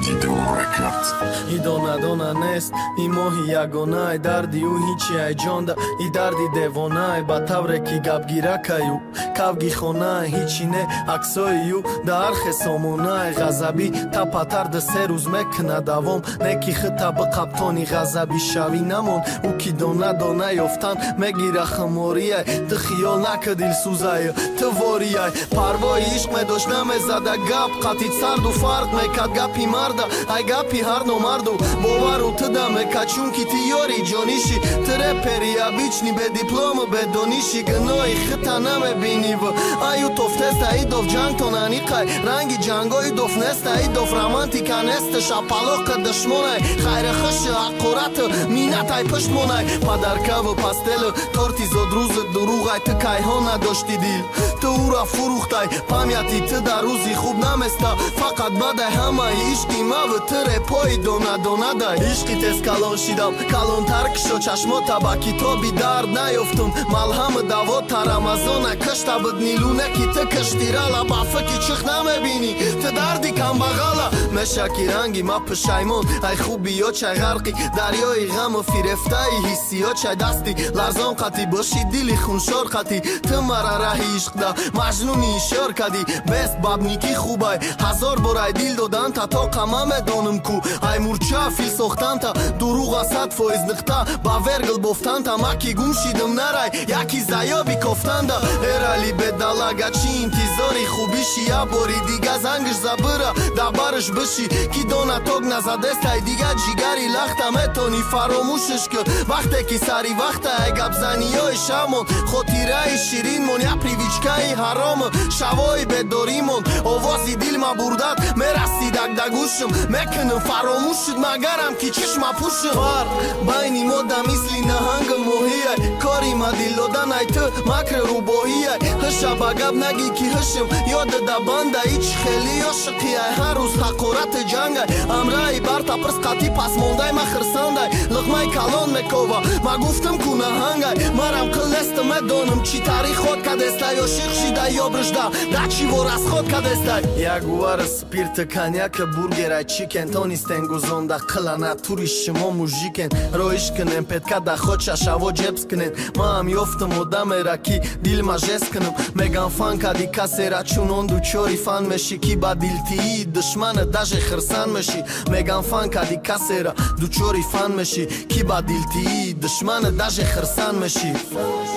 Dido Records. I dona nest, i mohi yagonai dardi u hichi ai jonda, i dardi devonai batavreki gabgirakayu, kavgi khonai hichine aksoiyu da arxe somonai ghazabi ta patarda seruz mekna davom neki khita bqaptoni ghazabi shavi namon u ki dona yoftan megira khmoriya de khiyol nakadil suzay tvoriya parvoy ishq me doshname zada gap qatit sard u farq me kad gapi marda ay gapi har no mardu bovaru tda me kachunki ti yori jonishi tre peria bichni be diplom be donishi gnoi khita name biniv ayu toftesta idov jang tonani qay rangi jangoy dof nesta idov romantika nesta shapaloq dashmonay khayra khash aqurat minat ay pashmonay padarkav pastel torti zodruz durugay tkay hona doshti dil tu ura furuxtay pamyati tda ruzi khub namesta faqat bada hama ishqi mav tre poy dona da ishqi tes kalon shidam kalon tark sho chashmota ba kitobi dard nayoftum malham davot ramazona kashta bdni luna ki te kashtirala ba faki chikh namebini te dardi kam bagala meshaki rangi ma pshaymon ay khubiyo chay gharqi daryoy gham fireftai hissiyo chay dasti larzon qati boshi dili khunshor qati te mara rahi ishqda majnuni shor kadi best babniki khubay hazor boray dil dodan ta to qamame donum ku ay murcha fil soxtan ta duruq asad foiz niqta ba vergl boftan ta maki gumshidum naray yaki zayobi koftanda erali bedalaga chi intizori khubishi ya bori diga zangish zabira da barsh bishi ki dona tog nazadestay diga jigari laxta metoni faromushish ke vaqte ki sari vaqta ay gabzaniyoy shamon khotirai shirin mon ya privichkai harom shavoy bedorimon ovozi dil ma burdat merasi dagdagushim mekn faromushid magaram ki chishma pushim var bayni moda misli nahang mohiy kori ma dilodan ayt makr rubohiy hsha bagab nagi ki hshim yod da banda ich kheli yoshqi ay haruz haqorat janga amrai barta prs qati pas monday ma khirsanday luqmay kalon mekova ma guftum kuna hangay maram qlest me donum chi tarikh khod kadestay yo shiq shida yobrishda da chi voras khod kadestay yaguar spirt kanyak burger ay chicken toni stenguzonda qlana turishmo mujiken roishknen petka da khocha shavo jebsknen mam yoftum odamera ki dil ma jesknem megan fan kadi kasera chunon du chori fan meshi ki badilti dushman daje khirsan meshi megan fan kadi kasera du chori fan meshi ki badilti dushman daje khirsan meshi